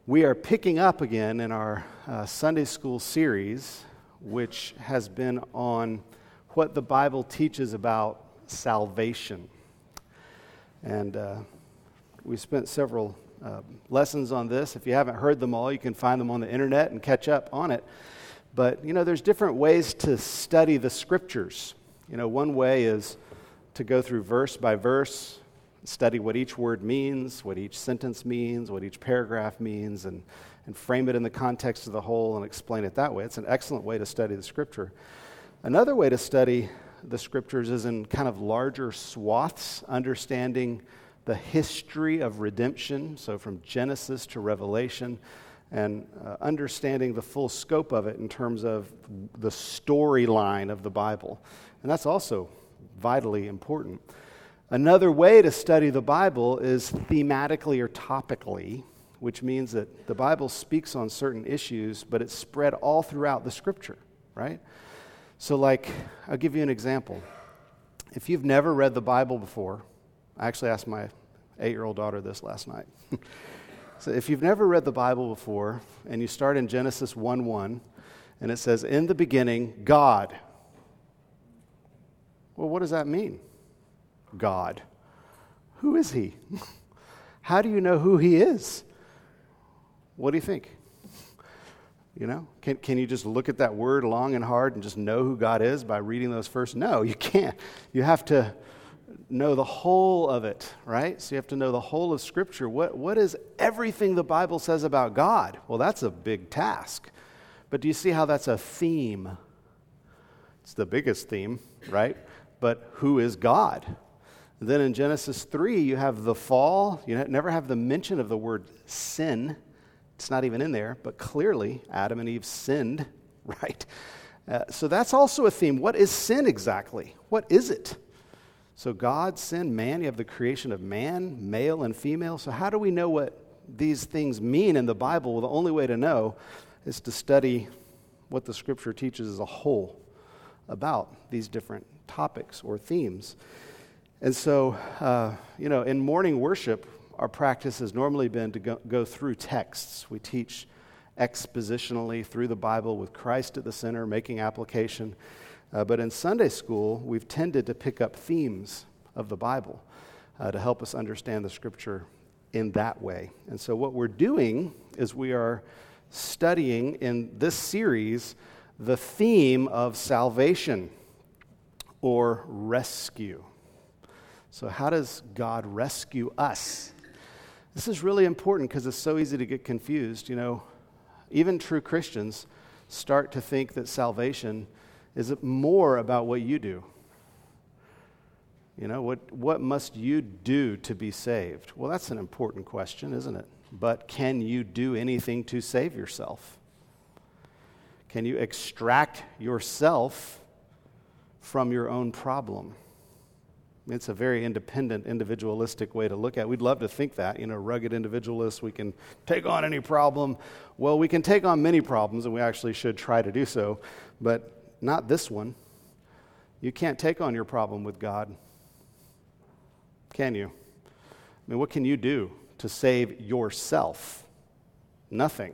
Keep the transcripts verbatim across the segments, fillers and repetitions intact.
We are picking up again in our uh, Sunday school series, which has been on what the Bible teaches about salvation. And uh, we spent several uh, lessons on this. If you haven't heard them all, you can find them on the internet and catch up on it. But, you know, there's different ways to study the Scriptures. You know, one way is to go through verse by verse, study what each word means, what each sentence means, what each paragraph means, and, and frame it in the context of the whole and explain it that way. It's an excellent way to study the Scripture. Another way to study the Scriptures is in kind of larger swaths, understanding the history of redemption, so from Genesis to Revelation, and uh, understanding the full scope of it in terms of the storyline of the Bible. And that's also vitally important. Another way to study the Bible is thematically or topically, which means that the Bible speaks on certain issues, but it's spread all throughout the Scripture, right? So like, I'll give you an example. If you've never read the Bible before, I actually asked my eight-year-old daughter this last night. So if you've never read the Bible before, and you start in Genesis one one, and it says, "In the beginning, God." Well, what does that mean? God. Who is he? How do you know who he is? What do you think? You know, can can you just look at that word long and hard and just know who God is by reading those first? No, you can't. You have to know the whole of it, right? So you have to know the whole of Scripture. What what is everything the Bible says about God? Well, that's a big task. But do you see how that's a theme? It's the biggest theme, right? But who is God? Then in Genesis three, you have the fall. You never have the mention of the word sin. It's not even in there, but clearly Adam and Eve sinned, right? Uh, so that's also a theme. What is sin exactly? What is it? So God, sin, man, you have the creation of man, male and female. So how do we know what these things mean in the Bible? Well, the only way to know is to study what the Scripture teaches as a whole about these different topics or themes. And so, uh, you know, in morning worship, our practice has normally been to go, go through texts. We teach expositionally through the Bible with Christ at the center, making application. Uh, but in Sunday school, we've tended to pick up themes of the Bible uh, to help us understand the Scripture in that way. And so what we're doing is we are studying in this series the theme of salvation or rescue. So how does God rescue us? This is really important because it's so easy to get confused. You know, even true Christians start to think that salvation is more about what you do. You know, what, what must you do to be saved? Well, that's an important question, isn't it? But can you do anything to save yourself? Can you extract yourself from your own problem? It's a very independent, individualistic way to look at it. We'd love to think that, you know, rugged individualists, we can take on any problem. Well, we can take on many problems, and we actually should try to do so, but not this one. You can't take on your problem with God, can you? I mean, what can you do to save yourself? Nothing,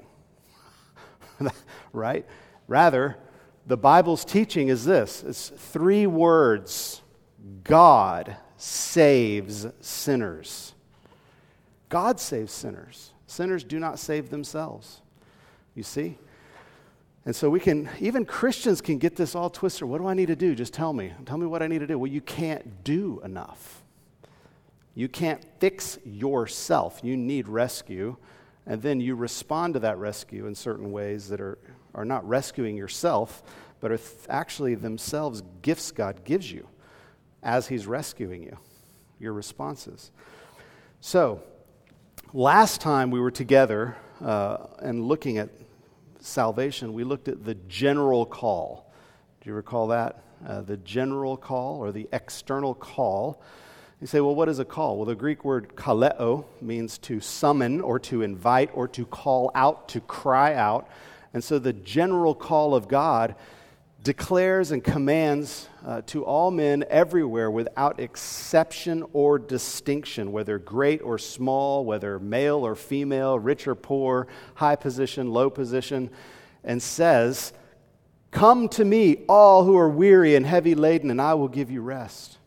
right? Rather, the Bible's teaching is this. It's three words. God saves sinners. God saves sinners. Sinners do not save themselves. You see? And so we can, even Christians can get this all twisted. What do I need to do? Just tell me. Tell me what I need to do. Well, you can't do enough. You can't fix yourself. You need rescue. And then you respond to that rescue in certain ways that are, are not rescuing yourself, but are th- actually themselves gifts God gives you as He's rescuing you, your responses. So, last time we were together uh, and looking at salvation, we looked at the general call. Do you recall that? Uh, the general call or the external call. You say, well, what is a call? Well, the Greek word kaleo means to summon or to invite or to call out, to cry out. And so the general call of God declares and commands uh, to all men everywhere without exception or distinction, whether great or small, whether male or female, rich or poor, high position, low position, and says, "Come to me, all who are weary and heavy laden, and I will give you rest."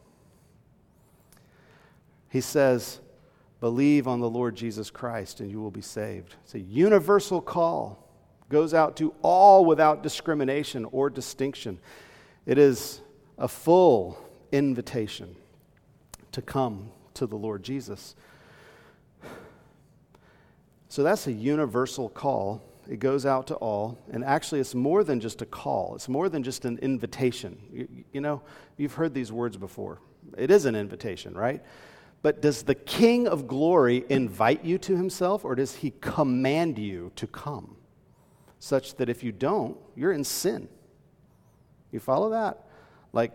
He says, "Believe on the Lord Jesus Christ and you will be saved." It's a universal call. Goes out to all without discrimination or distinction. It is a full invitation to come to the Lord Jesus. So that's a universal call. It goes out to all. And actually, it's more than just a call. It's more than just an invitation. You, you know, you've heard these words before. It is an invitation, right? But does the King of Glory invite you to himself, or does he command you to come? Such that if you don't, you're in sin. You follow that? Like,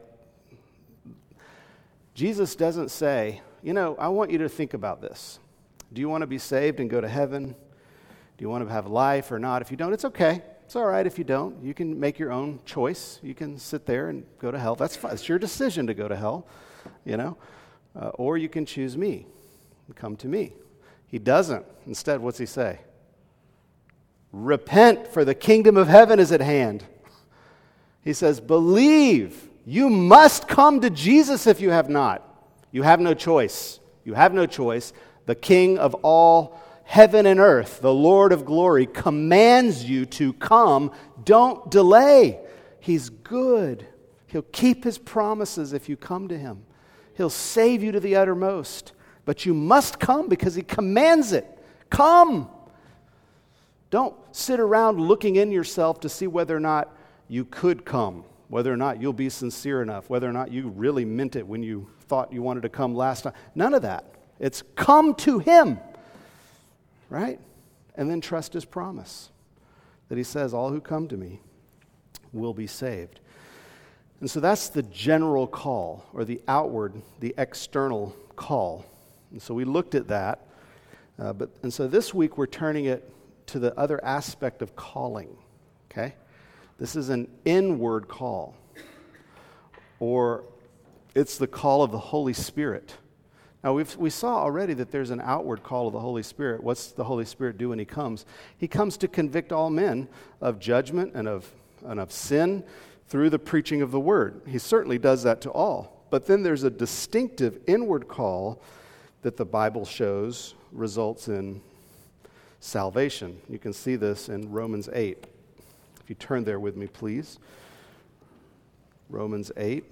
Jesus doesn't say, you know, I want you to think about this. Do you want to be saved and go to heaven? Do you want to have life or not? If you don't, it's okay. It's all right if you don't. You can make your own choice. You can sit there and go to hell. That's fine. It's your decision to go to hell, you know. Uh, or you can choose me and come to me. He doesn't. Instead, what's he say? Repent, for the kingdom of heaven is at hand. He says, believe. You must come to Jesus if you have not. You have no choice. You have no choice. The King of all heaven and earth, the Lord of glory, commands you to come. Don't delay. He's good. He'll keep his promises if you come to him. He'll save you to the uttermost. But you must come because he commands it. Come. Don't sit around looking in yourself to see whether or not you could come, whether or not you'll be sincere enough, whether or not you really meant it when you thought you wanted to come last time. None of that. It's come to him, right? And then trust his promise that he says, all who come to me will be saved. And so that's the general call, or the outward, the external call. And so we looked at that. Uh, but and so this week we're turning it to the other aspect of calling, okay? This is an inward call, or it's the call of the Holy Spirit. Now, we've, we saw already that there's an outward call of the Holy Spirit. What's the Holy Spirit do when he comes? He comes to convict all men of judgment and of, and of sin through the preaching of the word. He certainly does that to all. But then there's a distinctive inward call that the Bible shows results in salvation. You can see this in Romans eight. If you turn there with me, please. Romans eight.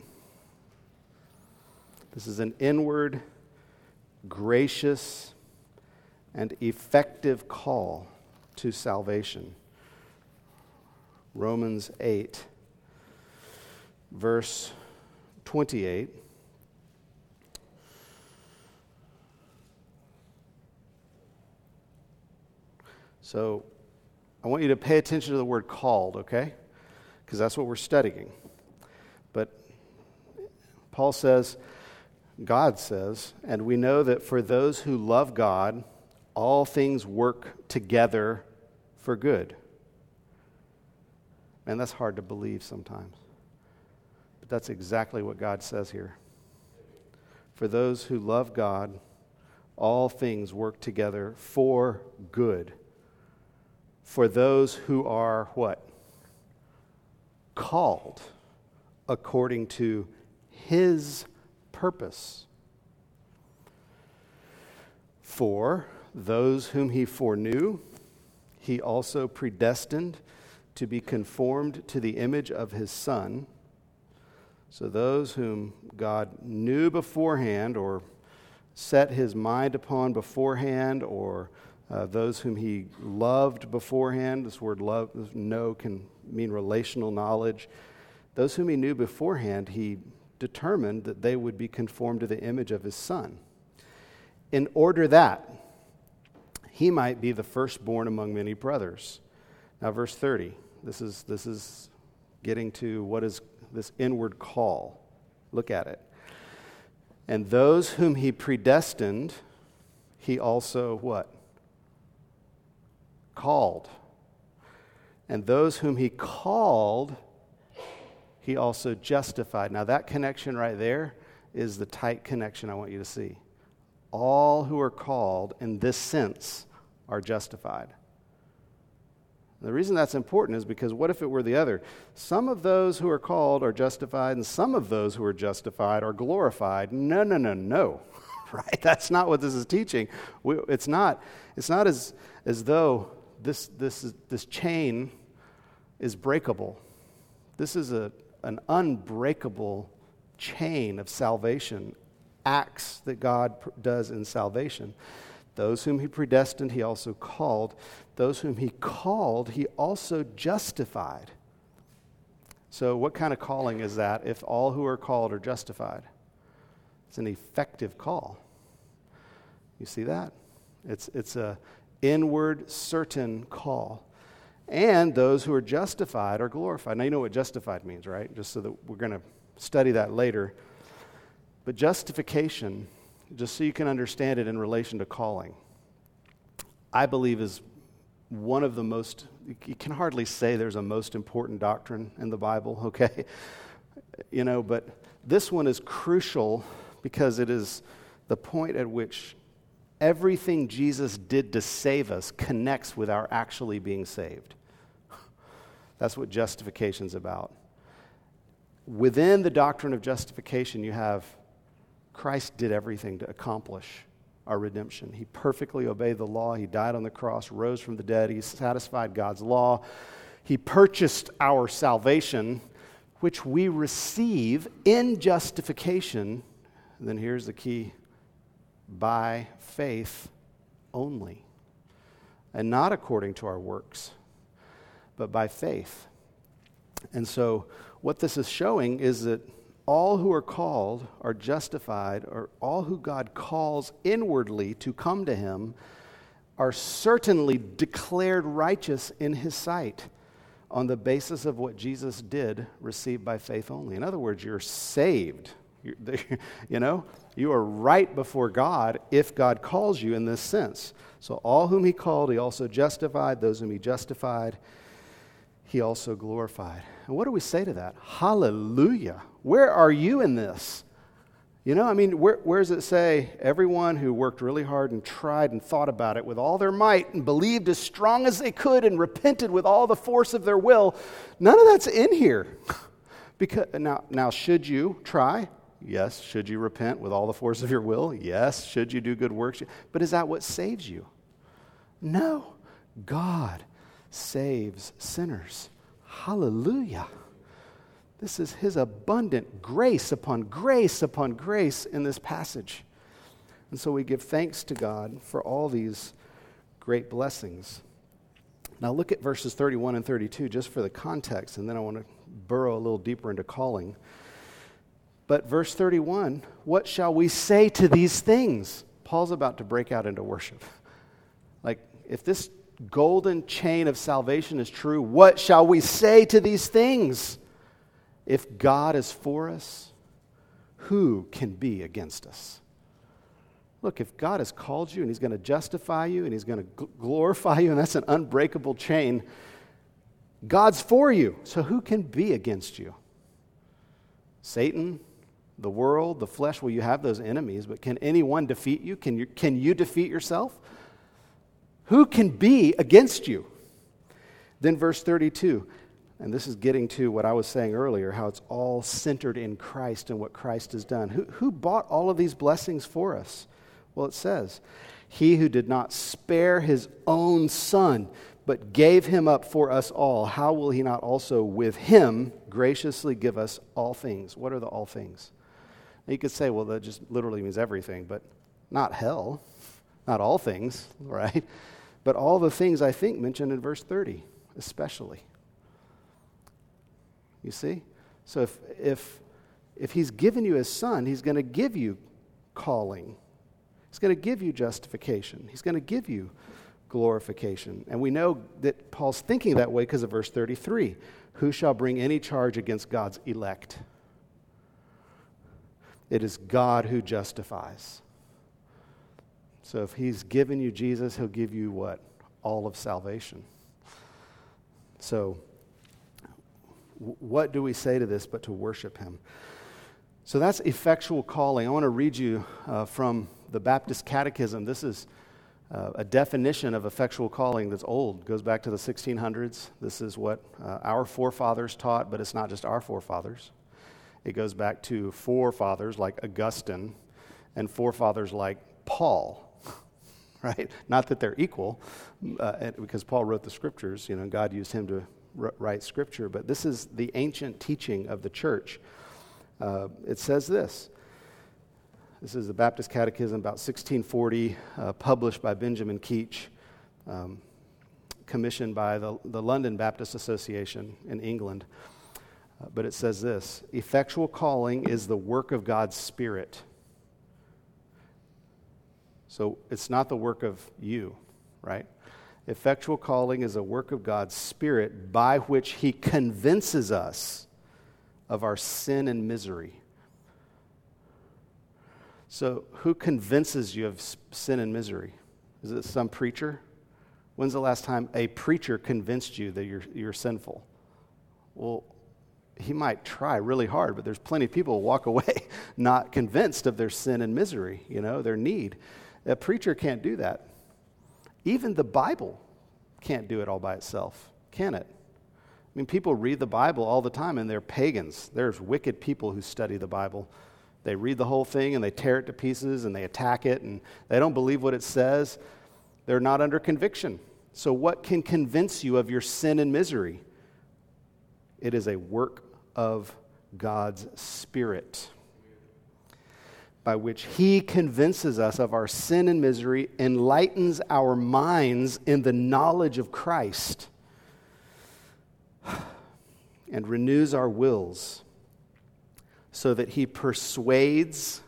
This is an inward, gracious, and effective call to salvation. Romans eight, verse twenty-eight. So I want you to pay attention to the word called, okay? Because that's what we're studying. But Paul says, God says, and we know that for those who love God, all things work together for good. And that's hard to believe sometimes. But that's exactly what God says here. For those who love God, all things work together for good. For those who are what? Called according to his purpose. For those whom he foreknew, he also predestined to be conformed to the image of his Son. So those whom God knew beforehand, or set his mind upon beforehand, or Uh, those whom he loved beforehand. This word love, know, can mean relational knowledge. Those whom he knew beforehand, he determined that they would be conformed to the image of his Son, in order that he might be the firstborn among many brothers. Now, verse thirty. This is this is getting to what is this inward call. Look at it. And those whom he predestined, he also what? Called. And those whom he called, he also justified. Now that connection right there is the tight connection I want you to see. All who are called in this sense are justified. The reason that's important is because what if it were the other? Some of those who are called are justified, and some of those who are justified are glorified. No, no, no, no. Right? That's not what this is teaching. We, it's not. It's not as as though this this is, this chain is breakable. This is a an unbreakable chain of salvation, acts that God pr- does in salvation. Those whom he predestined, he also called. Those whom he called, he also justified. So what kind of calling is that if all who are called are justified? It's an effective call. You see that? It's, it's a inward, certain call. And those who are justified are glorified. Now you know what justified means, right? Just so that we're going to study that later. But justification, just so you can understand it in relation to calling, I believe is one of the most, you can hardly say there's a most important doctrine in the Bible, okay? You know, but this one is crucial because it is the point at which everything Jesus did to save us connects with our actually being saved. That's what justification's about. Within the doctrine of justification, you have Christ did everything to accomplish our redemption. He perfectly obeyed the law. He died on the cross, rose from the dead. He satisfied God's law. He purchased our salvation, which we receive in justification. And then here's the key: by faith only, and not according to our works, but by faith. And so what this is showing is that all who are called are justified, or all who God calls inwardly to come to him are certainly declared righteous in his sight on the basis of what Jesus did, received by faith only. In other words, you're saved. You're, you know, you are right before God if God calls you in this sense. So all whom he called, he also justified. Those whom he justified, he also glorified. And what do we say to that? Hallelujah. Where are you in this? You know, I mean, where, where does it say everyone who worked really hard and tried and thought about it with all their might and believed as strong as they could and repented with all the force of their will? None of that's in here. Because now, now, should you try? Yes. Should you repent with all the force of your will? Yes. Should you do good works? But is that what saves you? No. God saves sinners. Hallelujah. This is his abundant grace upon grace upon grace in this passage. And so we give thanks to God for all these great blessings. Now look at verses thirty-one and thirty-two just for the context, and then I want to burrow a little deeper into calling. But verse thirty-one, what shall we say to these things? Paul's about to break out into worship. Like, if this golden chain of salvation is true, what shall we say to these things? If God is for us, who can be against us? Look, if God has called you and he's going to justify you and he's going to gl- glorify you, and that's an unbreakable chain, God's for you. So who can be against you? Satan, the world, the flesh. Well, you have those enemies, but can anyone defeat you? Can you, can you defeat yourself? Who can be against you? Then verse thirty-two, and this is getting to what I was saying earlier, how it's all centered in Christ and what Christ has done. Who, who bought all of these blessings for us? Well, it says, he who did not spare his own son, but gave him up for us all, how will he not also with him graciously give us all things? What are the all things? Now you could say, well, that just literally means everything, but not hell, not all things, right? But all the things I think mentioned in verse thirty, especially. You see? So if if if he's given you his son, he's going to give you calling. He's going to give you justification. He's going to give you glorification. And we know that Paul's thinking that way because of verse thirty-three. Who shall bring any charge against God's elect? It is God who justifies. So if he's given you Jesus, he'll give you what? All of salvation. So w- what do we say to this but to worship him? So that's effectual calling. I want to read you uh, from the Baptist Catechism. This is uh, a definition of effectual calling that's old. It goes back to the sixteen hundreds. This is what uh, our forefathers taught, but it's not just our forefathers. It goes back to forefathers like Augustine and forefathers like Paul, right? Not that they're equal, uh, because Paul wrote the scriptures. You know, God used him to r- write scripture, but this is the ancient teaching of the church. Uh, it says this. This is the Baptist Catechism, about sixteen forty, uh, published by Benjamin Keach, um, commissioned by the, the London Baptist Association in England. Uh, but it says this: effectual calling is the work of God's Spirit. So it's not the work of you, right? Effectual calling is a work of God's Spirit by which he convinces us of our sin and misery. So who convinces you of sin and misery? Is it some preacher? When's the last time a preacher convinced you that you're you're sinful? Well, he might try really hard, but there's plenty of people who walk away not convinced of their sin and misery, you know, their need. A preacher can't do that. Even the Bible can't do it all by itself, can it? I mean, people read the Bible all the time, and they're pagans. There's wicked people who study the Bible. They read the whole thing, and they tear it to pieces, and they attack it, and they don't believe what it says. They're not under conviction. So what can convince you of your sin and misery? It is a work of God's Spirit, by which he convinces us of our sin and misery, enlightens our minds in the knowledge of Christ, and renews our wills, so that he persuades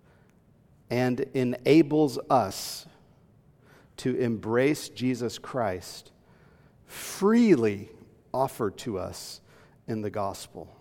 and enables us to embrace Jesus Christ, freely offered to us in the gospel.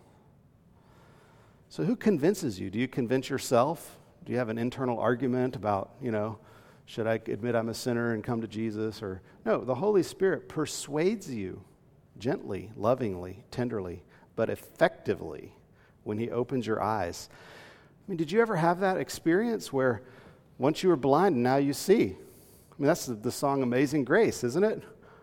So who convinces you? Do you convince yourself? Do you have an internal argument about, you know, should I admit I'm a sinner and come to Jesus? Or no, the Holy Spirit persuades you gently, lovingly, tenderly, but effectively when he opens your eyes. I mean, did you ever have that experience where once you were blind and now you see? I mean, that's the, the song Amazing Grace, isn't it?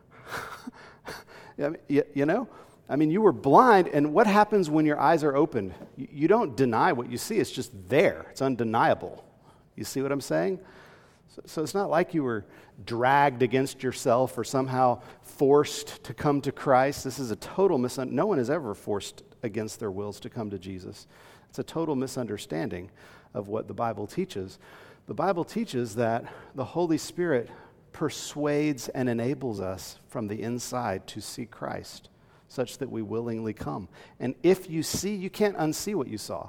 I mean, you, you know? I mean, you were blind, and what happens when your eyes are opened? You, you don't deny what you see. It's just there. It's undeniable. You see what I'm saying? So, so it's not like you were dragged against yourself or somehow forced to come to Christ. This is a total misunderstanding. No one is ever forced against their wills to come to Jesus. It's a total misunderstanding of what the Bible teaches. The Bible teaches that the Holy Spirit persuades and enables us from the inside to see Christ, such that we willingly come. And if you see, you can't unsee what you saw.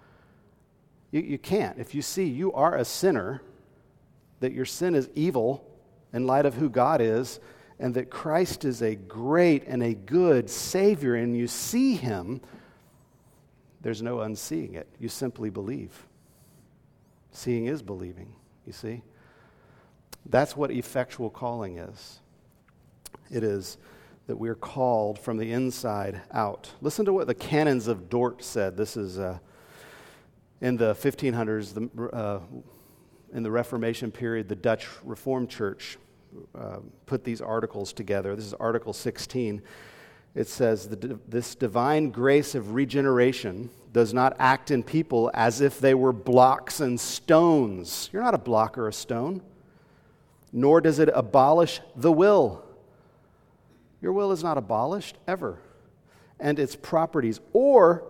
You, you can't. If you see you are a sinner, that your sin is evil in light of who God is, and that Christ is a great and a good Savior, and you see him, there's no unseeing it. You simply believe. Seeing is believing, you see? That's what effectual calling is. It is that we're called from the inside out. Listen to what the canons of Dort said. This is uh, in the fifteen hundreds, the, uh, in the Reformation period, the Dutch Reformed Church uh, put these articles together. This is Article sixteen. It says, this divine grace of regeneration does not act in people as if they were blocks and stones. You're not a block or a stone. Nor does it abolish the will. Your will is not abolished, ever. And its properties, or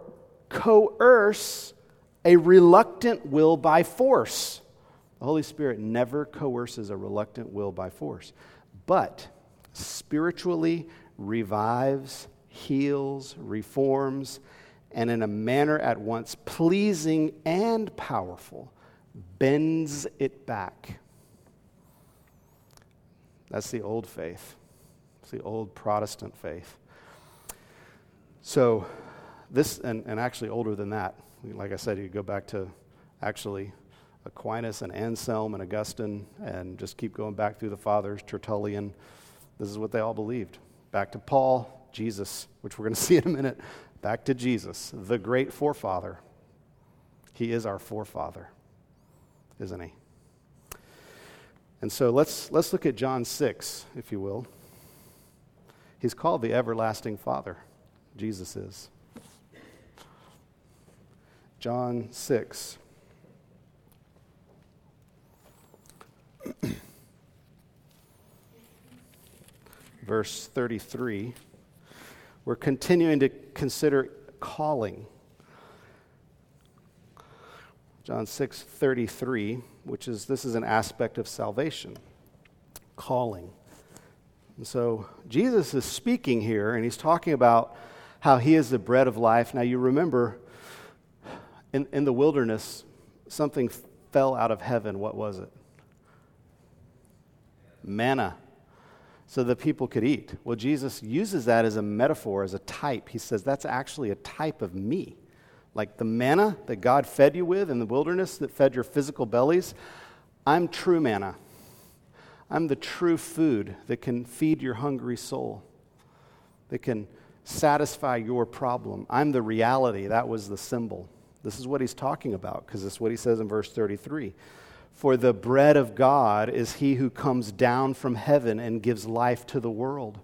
coerce a reluctant will by force. The Holy Spirit never coerces a reluctant will by force, but spiritually revives, heals, reforms, and in a manner at once pleasing and powerful, bends it back. That's the old faith. It's the old Protestant faith. So this, and, and actually older than that, like I said, you go back to actually Aquinas and Anselm and Augustine and just keep going back through the fathers, Tertullian. This is what they all believed. Back to Paul, Jesus, which we're going to see in a minute. Back to Jesus, the great forefather. He is our forefather, isn't he? And so let's let's look at John six, if you will. He's called the everlasting Father. Jesus is. John six. Verse thirty-three. We're continuing to consider calling. John six thirty-three, which is, this is an aspect of salvation. Calling. And so Jesus is speaking here, and he's talking about how he is the bread of life. Now you remember, in, in the wilderness, something fell out of heaven. What was it? Manna. So the people could eat. Well, Jesus uses that as a metaphor, as a type. He says that's actually a type of me. Like the manna that God fed you with in the wilderness that fed your physical bellies, I'm true manna. I'm the true food that can feed your hungry soul, that can satisfy your problem. I'm the reality. That was the symbol. This is what he's talking about, because it's what he says in verse thirty-three. For the bread of God is he who comes down from heaven and gives life to the world.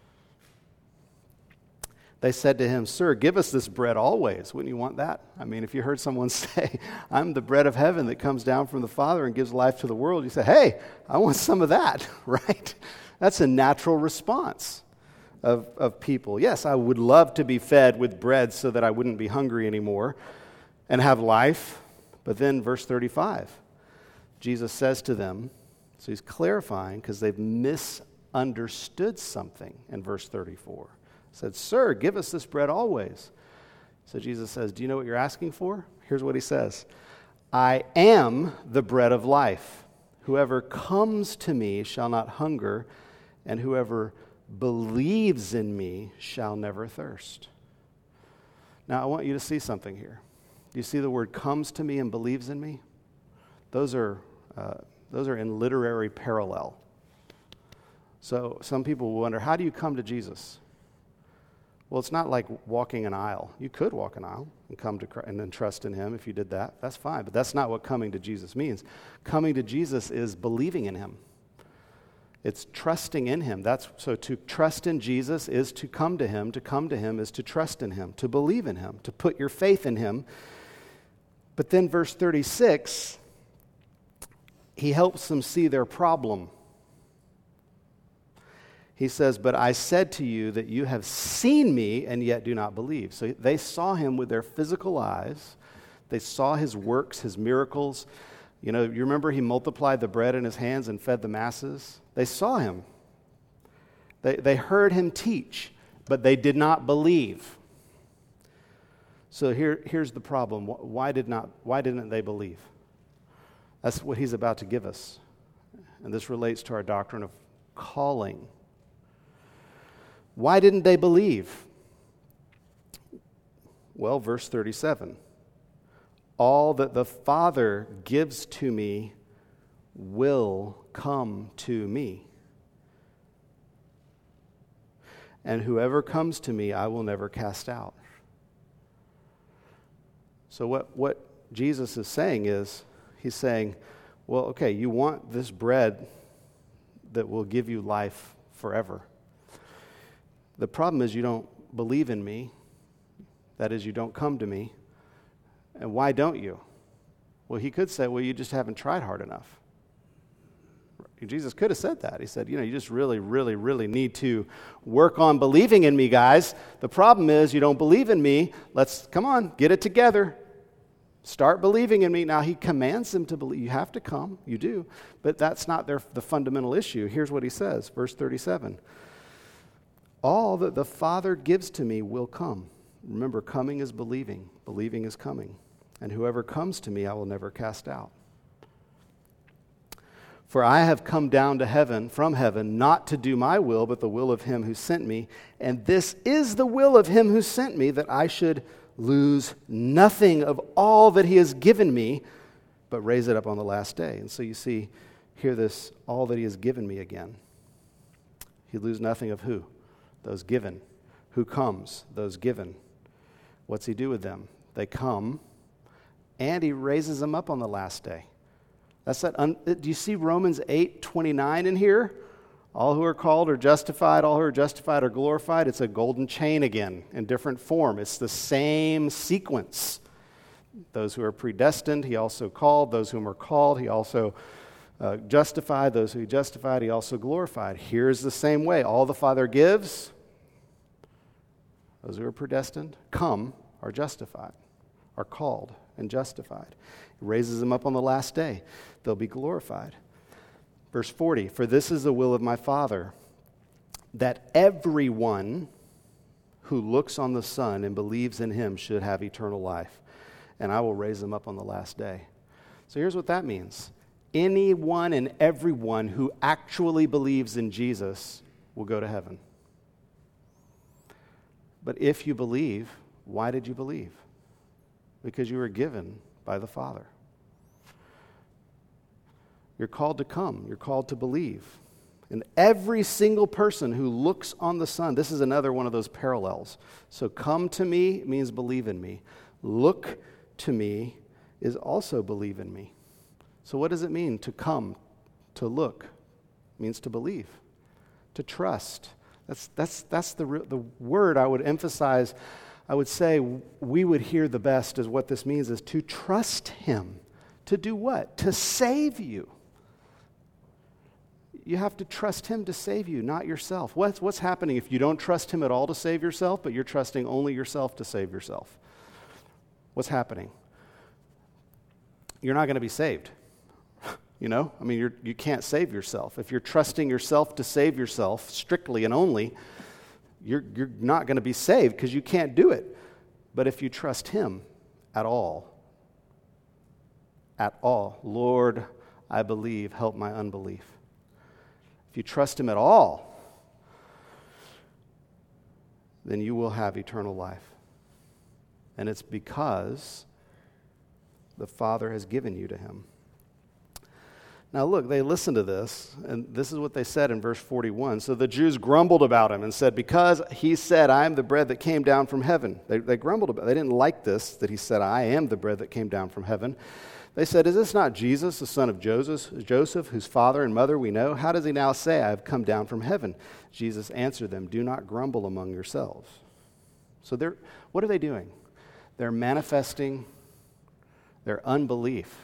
They said to him, Sir, give us this bread always. Wouldn't you want that? I mean, if you heard someone say, I'm the bread of heaven that comes down from the Father and gives life to the world, you say, hey, I want some of that, right? That's a natural response of, of people. Yes, I would love to be fed with bread so that I wouldn't be hungry anymore and have life. But then verse thirty-five, Jesus says to them, so he's clarifying because they've misunderstood something in verse thirty-four. Said, Sir, give us this bread always. So Jesus says, do you know what you're asking for? Here's what he says. I am the bread of life. Whoever comes to me shall not hunger, and whoever believes in me shall never thirst. Now, I want you to see something here. Do you see the word comes to me and believes in me? Those are, uh, those are in literary parallel. So some people will wonder, how do you come to Jesus? Well, it's not like walking an aisle. You could walk an aisle and come to Christ and then trust in him if you did that. That's fine, but that's not what coming to Jesus means. Coming to Jesus is believing in him. It's trusting in him. That's so to trust in Jesus is to come to him. To come to him is to trust in him, to believe in him, to put your faith in him. But then verse thirty-six, he helps them see their problem. He says, but I said to you that you have seen me and yet do not believe. So they saw him with their physical eyes. They saw his works, his miracles. You know, you remember he multiplied the bread in his hands and fed the masses? They saw him. They, they heard him teach, but they did not believe. So here, here's the problem. Why did not, why didn't they believe? That's what he's about to give us. And this relates to our doctrine of calling. Why didn't they believe? Well, verse thirty-seven. All that the Father gives to me will come to me. And whoever comes to me, I will never cast out. So what, what Jesus is saying is, he's saying, well, okay, you want this bread that will give you life forever. The problem is you don't believe in me. That is, you don't come to me. And why don't you? Well, he could say, well, you just haven't tried hard enough. Jesus could have said that. He said, you know, you just really, really, really need to work on believing in me, guys. The problem is you don't believe in me. Let's, come on, get it together. Start believing in me. Now, he commands them to believe. You have to come. You do. But that's not their, the fundamental issue. Here's what he says, verse thirty-seven. All that the Father gives to me will come. Remember, coming is believing. Believing is coming. And whoever comes to me, I will never cast out. For I have come down to heaven, from heaven, not to do my will, but the will of him who sent me. And this is the will of him who sent me, that I should lose nothing of all that he has given me, but raise it up on the last day. And so you see, hear this, all that he has given me again. He lose nothing of who? Those given. Who comes? Those given. What's he do with them? They come, and he raises them up on the last day. That's that. Un- do you see Romans eight twenty-nine in here? All who are called are justified. All who are justified are glorified. It's a golden chain again in different form. It's the same sequence. Those who are predestined, he also called. Those whom are called, he also uh, justified. Those who he justified, he also glorified. Here's the same way. All the Father gives, those who are predestined, come, are justified, are called and justified. He raises them up on the last day. They'll be glorified. Verse forty, for this is the will of my Father, that everyone who looks on the Son and believes in him should have eternal life, and I will raise them up on the last day. So here's what that means. Anyone and everyone who actually believes in Jesus will go to heaven. But if you believe, why did you believe? Because you were given by the Father. You're called to come. You're called to believe. And every single person who looks on the Son, this is another one of those parallels. So come to me means believe in me. Look to me is also believe in me. So what does it mean to come, to look? It means to believe, to trust. That's that's that's the the word I would emphasize. I would say we would hear the best is what this means is to trust him. To do what? To save you. You have to trust him to save you, not yourself. What's, what's happening if you don't trust him at all to save yourself, but you're trusting only yourself to save yourself? What's happening? You're not going to be saved. You know? I mean, you're, you can't save yourself. If you're trusting yourself to save yourself strictly and only, you're, you're not going to be saved because you can't do it. But if you trust him at all, at all, Lord, I believe, help my unbelief. If you trust him at all, then you will have eternal life. And it's because the Father has given you to him. Now look, they listened to this, and this is what they said in verse forty-one. So the Jews grumbled about him and said, because he said, I am the bread that came down from heaven. They, they grumbled about it. They didn't like this, that he said, I am the bread that came down from heaven. They said, is this not Jesus, the son of Joseph, Joseph, whose father and mother we know? How does he now say, I have come down from heaven? Jesus answered them, do not grumble among yourselves. So they're, what are they doing? They're manifesting their unbelief.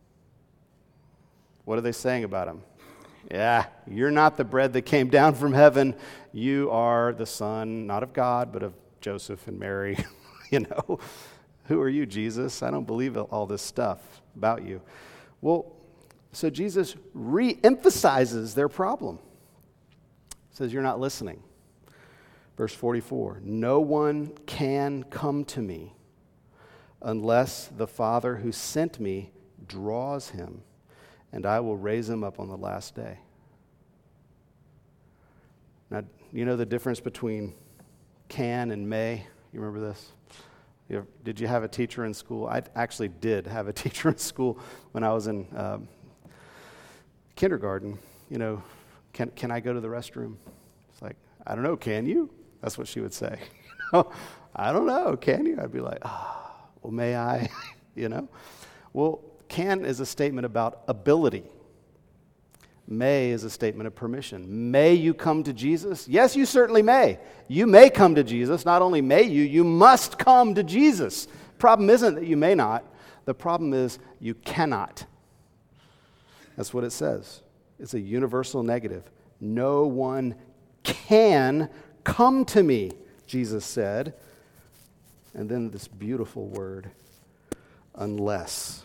What are they saying about him? Yeah, you're not the bread that came down from heaven. You are the son, not of God, but of Joseph and Mary. You know, who are you, Jesus? I don't believe all this stuff about you. Well, so Jesus re-emphasizes their problem. He says, you're not listening. Verse forty-four, no one can come to me unless the Father who sent me draws him, and I will raise him up on the last day. Now, you know the difference between can and may? You remember this? You ever, did you have a teacher in school? I actually did have a teacher in school when I was in um, kindergarten. You know, can can I go to the restroom? It's like, I don't know, can you? That's what she would say. I don't know, can you? I'd be like, ah, oh, well, may I? You know? Well, can is a statement about ability. May is a statement of permission. May you come to Jesus? Yes, you certainly may. You may come to Jesus. Not only may you, you must come to Jesus. Problem isn't that you may not. The problem is you cannot. That's what it says. It's a universal negative. No one can come to me, Jesus said. And then this beautiful word, unless.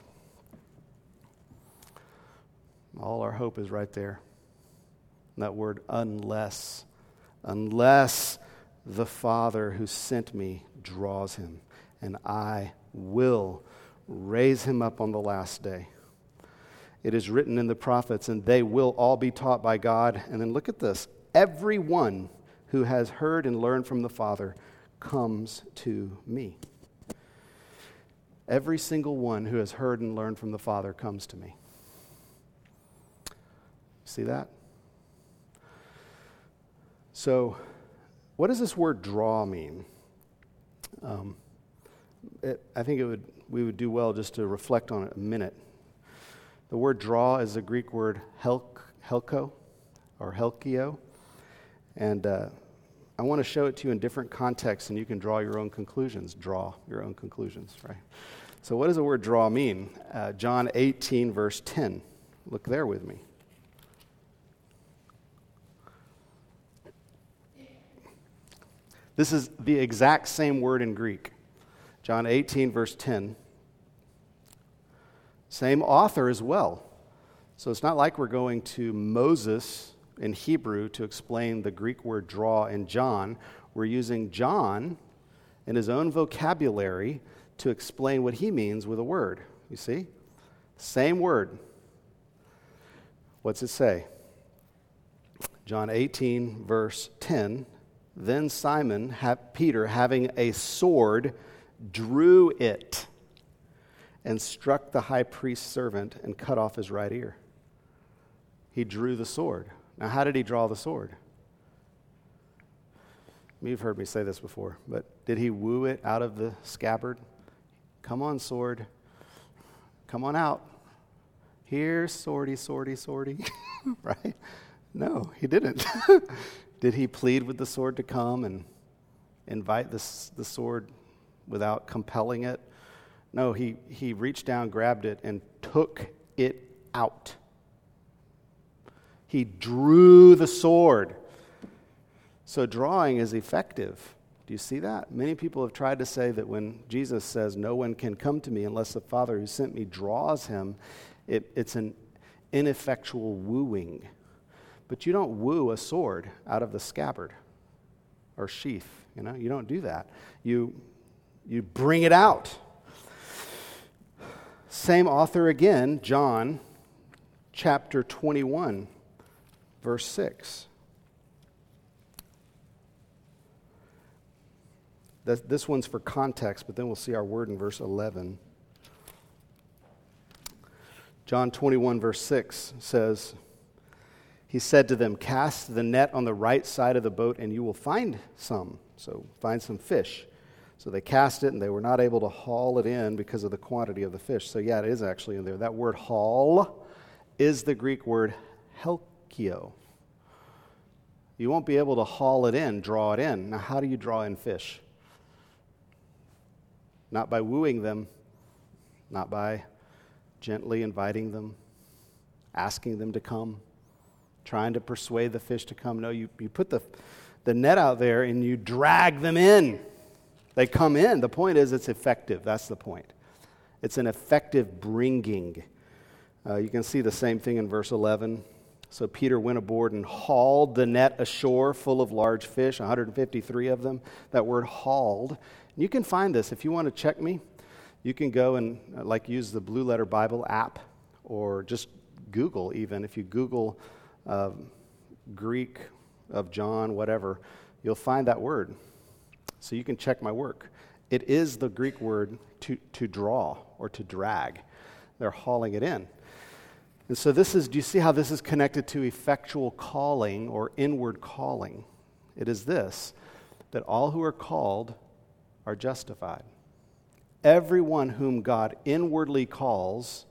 All our hope is right there. That word, unless. Unless the Father who sent me draws him, and I will raise him up on the last day. It is written in the prophets, and they will all be taught by God. And then look at this. Everyone who has heard and learned from the Father comes to me. Every single one who has heard and learned from the Father comes to me. See that? So what does this word draw mean? Um, it, I think it would we would do well just to reflect on it a minute. The word draw is the Greek word helk, helko, or helkio, and uh, I want to show it to you in different contexts, and you can draw your own conclusions. Draw your own conclusions, right? So what does the word draw mean? Uh, John eighteen, verse ten. Look there with me. This is the exact same word in Greek. John eighteen, verse ten. Same author as well. So it's not like we're going to Moses in Hebrew to explain the Greek word draw in John. We're using John in his own vocabulary to explain what he means with a word. You see? Same word. What's it say? John eighteen, verse ten. Then Simon, ha- Peter, having a sword, drew it and struck the high priest's servant and cut off his right ear. He drew the sword. Now, how did he draw the sword? You've heard me say this before, but did he woo it out of the scabbard? Come on, sword. Come on out. Here, swordy, swordy, swordy. Right? No, he didn't. Did he plead with the sword to come and invite the, the sword without compelling it? No, he, he reached down, grabbed it, and took it out. He drew the sword. So drawing is effective. Do you see that? Many people have tried to say that when Jesus says, "No one can come to me unless the Father who sent me draws him," it, it's an ineffectual wooing. But you don't woo a sword out of the scabbard or sheath. You know, you don't do that. You, you bring it out. Same author again, John, chapter twenty-one, verse six. That, this one's for context, but then we'll see our word in verse eleven. John twenty-one, verse six says, he said to them, "Cast the net on the right side of the boat and you will find some." So find some fish. So they cast it and they were not able to haul it in because of the quantity of the fish. So yeah, it is actually in there. That word haul is the Greek word helkio. You won't be able to haul it in, draw it in. Now, how do you draw in fish? Not by wooing them, not by gently inviting them, asking them to come, trying to persuade the fish to come. No, you, you put the, the net out there and you drag them in. They come in. The point is it's effective. That's the point. It's an effective bringing. Uh, you can see the same thing in verse eleven. So Peter went aboard and hauled the net ashore full of large fish, one hundred fifty-three of them. That word hauled. And you can find this. If you want to check me, you can go and uh, like use the Blue Letter Bible app or just Google even. If you Google uh, Greek of John, whatever, you'll find that word. So you can check my work. It is the Greek word to, to draw or to drag. They're hauling it in. And so this is, do you see how this is connected to effectual calling or inward calling? It is this, that all who are called are justified. Everyone whom God inwardly calls,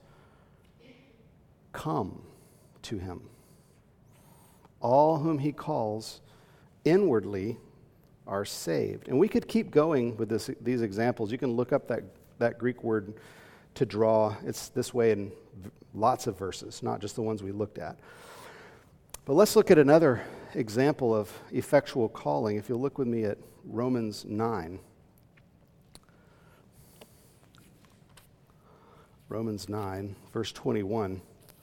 come to him. All whom he calls inwardly are saved. And we could keep going with this, these examples. You can look up that, that Greek word to draw. It's this way in v- lots of verses, not just the ones we looked at. But let's look at another example of effectual calling. If you'll look with me at Romans nine. Romans nine, verse twenty-one.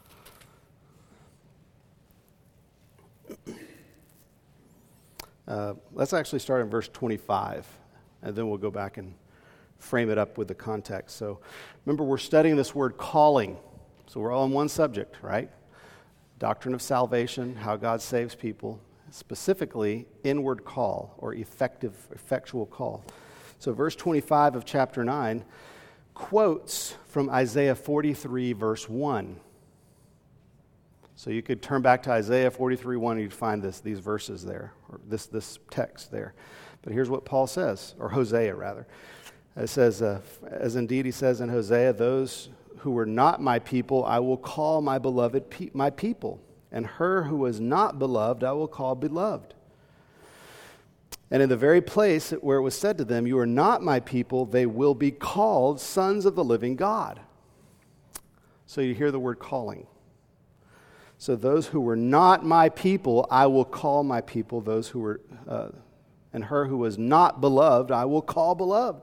Uh, let's actually start in verse twenty-five, and then we'll go back and frame it up with the context. So remember, we're studying this word calling. So we're all on one subject, right? Doctrine of salvation, how God saves people, specifically inward call or effective, effectual call. So verse twenty-five of chapter nine quotes from Isaiah forty-three, verse one. So you could turn back to Isaiah forty-three one, and you'd find this, these verses there, or this, this text there. But here's what Paul says, or Hosea rather. It says, uh, as indeed he says in Hosea, those who were not my people, I will call my beloved pe- my people, and her who was not beloved, I will call beloved. And in the very place where it was said to them, you are not my people, they will be called sons of the living God. So you hear the word calling. So those who were not my people, I will call my people. Those who were, uh, and her who was not beloved, I will call beloved.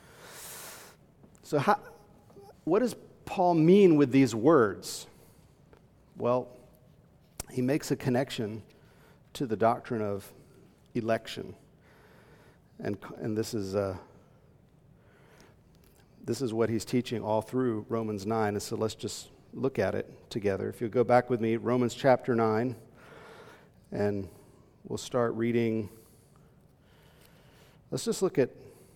So how, what does Paul mean with these words? Well, he makes a connection to the doctrine of election. And, and this is uh, this is what he's teaching all through Romans nine. And so let's just look at it together. If you go back with me, Romans chapter nine, and we'll start reading. Let's just look at,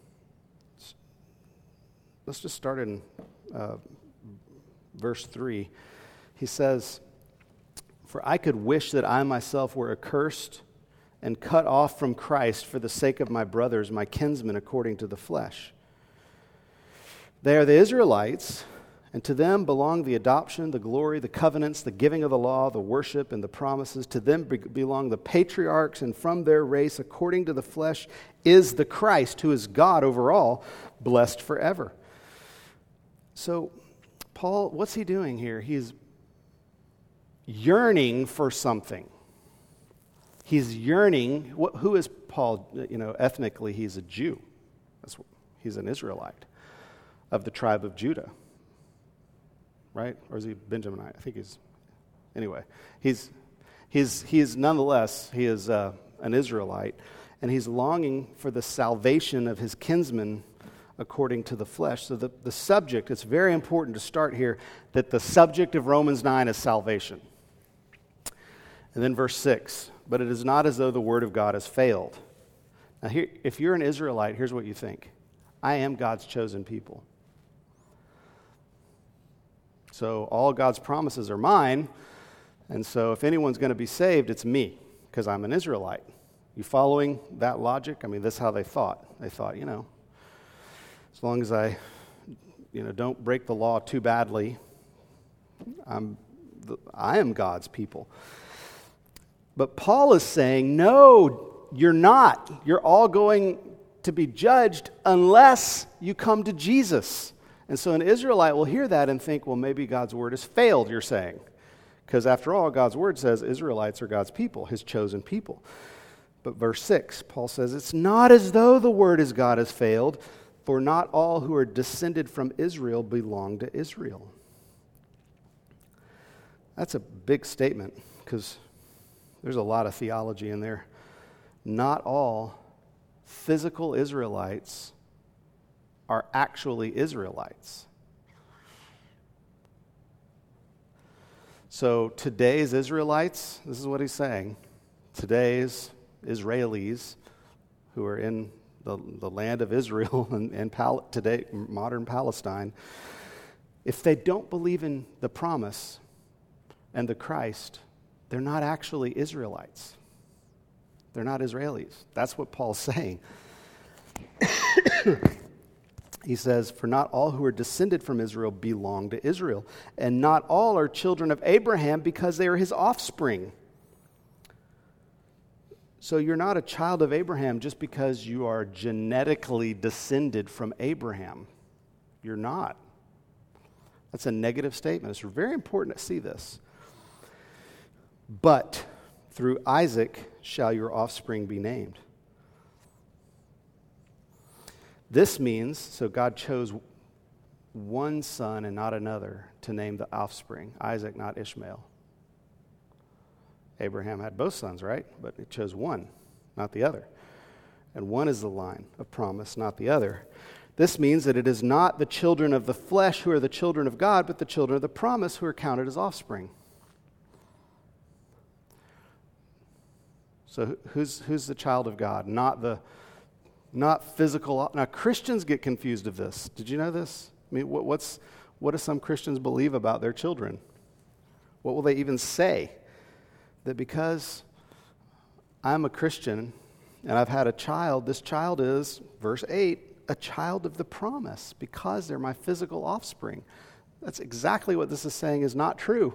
let's just start in uh, verse three. He says, for I could wish that I myself were accursed and cut off from Christ for the sake of my brothers, my kinsmen according to the flesh. They are the Israelites, and to them belong the adoption, the glory, the covenants, the giving of the law, the worship, and the promises. To them be- belong the patriarchs, and from their race, according to the flesh, is the Christ, who is God over all, blessed forever. So, Paul, what's he doing here? He's yearning for something. He's yearning. Who is Paul? You know, ethnically, he's a Jew. That's, he's an Israelite of the tribe of Judah. Right? Or is he Benjaminite? I think he's, anyway. He's, he's, he's nonetheless, he is uh, an Israelite, and he's longing for the salvation of his kinsmen according to the flesh. So the, the subject, it's very important to start here, that the subject of Romans nine is salvation. And then verse six, but it is not as though the word of God has failed. Now here, if you're an Israelite, here's what you think. I am God's chosen people. So all God's promises are mine, and so if anyone's going to be saved, it's me, because I'm an Israelite. You following that logic? I mean, that's how they thought. They thought, you know, as long as I, you know, don't break the law too badly, I'm, I am God's people. But Paul is saying, no, you're not. You're all going to be judged unless you come to Jesus. And so an Israelite will hear that and think, well, maybe God's word has failed, you're saying. Because after all, God's word says Israelites are God's people, his chosen people. But verse six, Paul says, it's not as though the word of God has failed, for not all who are descended from Israel belong to Israel. That's a big statement, because there's a lot of theology in there. Not all physical Israelites are actually Israelites. So today's Israelites, this is what he's saying, today's Israelis who are in the, the land of Israel and, and Pal- today modern Palestine, if they don't believe in the promise and the Christ, they're not actually Israelites. They're not Israelis. That's what Paul's saying. He says, for not all who are descended from Israel belong to Israel, and not all are children of Abraham because they are his offspring. So you're not a child of Abraham just because you are genetically descended from Abraham. You're not. That's a negative statement. It's very important to see this. But through Isaac shall your offspring be named. This means, so God chose one son and not another to name the offspring, Isaac, not Ishmael. Abraham had both sons, right? But he chose one, not the other. And one is the line of promise, not the other. This means that it is not the children of the flesh who are the children of God, but the children of the promise who are counted as offspring. So who's who's the child of God? Not the not physical. Now Christians get confused of this. Did you know this? I mean, what, what's what do some Christians believe about their children? What will they even say? That because I'm a Christian and I've had a child, this child is, verse eight, a child of the promise because they're my physical offspring. That's exactly what this is saying is not true.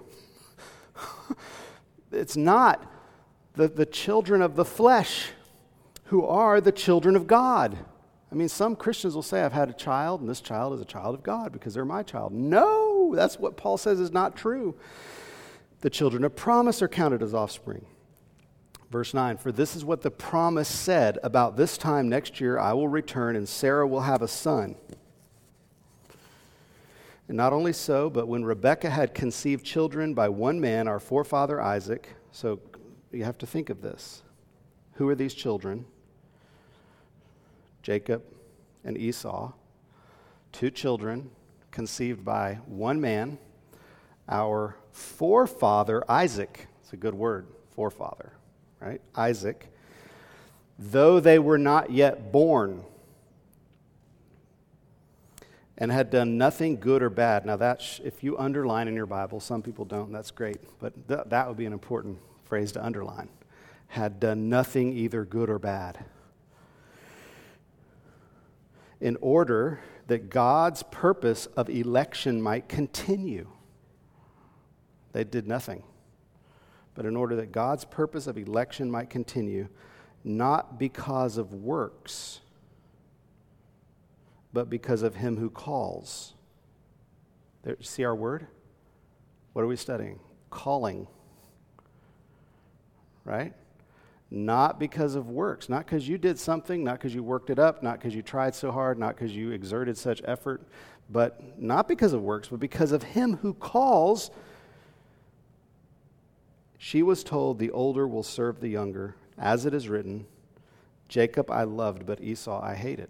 It's not the, the children of the flesh who are the children of God. I mean, some Christians will say, I've had a child, and this child is a child of God because they're my child. No, that's what Paul says is not true. The children of promise are counted as offspring. Verse nine, for this is what the promise said, about this time next year I will return, and Sarah will have a son. And not only so, but when Rebekah had conceived children by one man, our forefather Isaac, so you have to think of this. Who are these children? Jacob and Esau, two children conceived by one man, our forefather Isaac. It's a good word, forefather, right? Isaac, though they were not yet born, and had done nothing good or bad. Now, that's, if you underline in your Bible, some people don't, that's great, but th- that would be an important phrase to underline. Had done nothing either good or bad. In order that God's purpose of election might continue. They did nothing. But in order that God's purpose of election might continue, not because of works, but because of him who calls. There, see our word? What are we studying? Calling. Right? Not because of works. Not because you did something, not because you worked it up, not because you tried so hard, not because you exerted such effort, but not because of works, but because of him who calls. She was told, the older will serve the younger, as it is written, Jacob I loved, but Esau I hated.